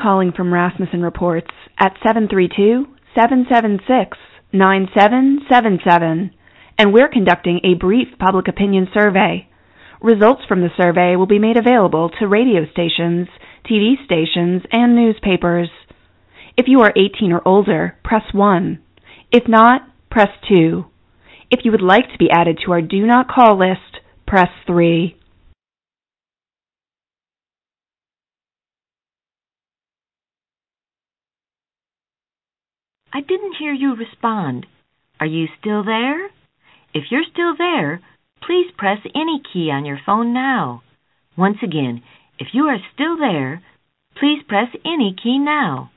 calling from Rasmussen Reports at 732-776-9777, and we're conducting a brief public opinion survey. Results from the survey will be made available to radio stations, TV stations, and newspapers. If you are 18 or older, press 1. If not, press 2. If you would like to be added to our Do Not Call list, press 3. I didn't hear you respond. Are you still there? If you're still there, please press any key on your phone now. Once again, if you are still there, please press any key now.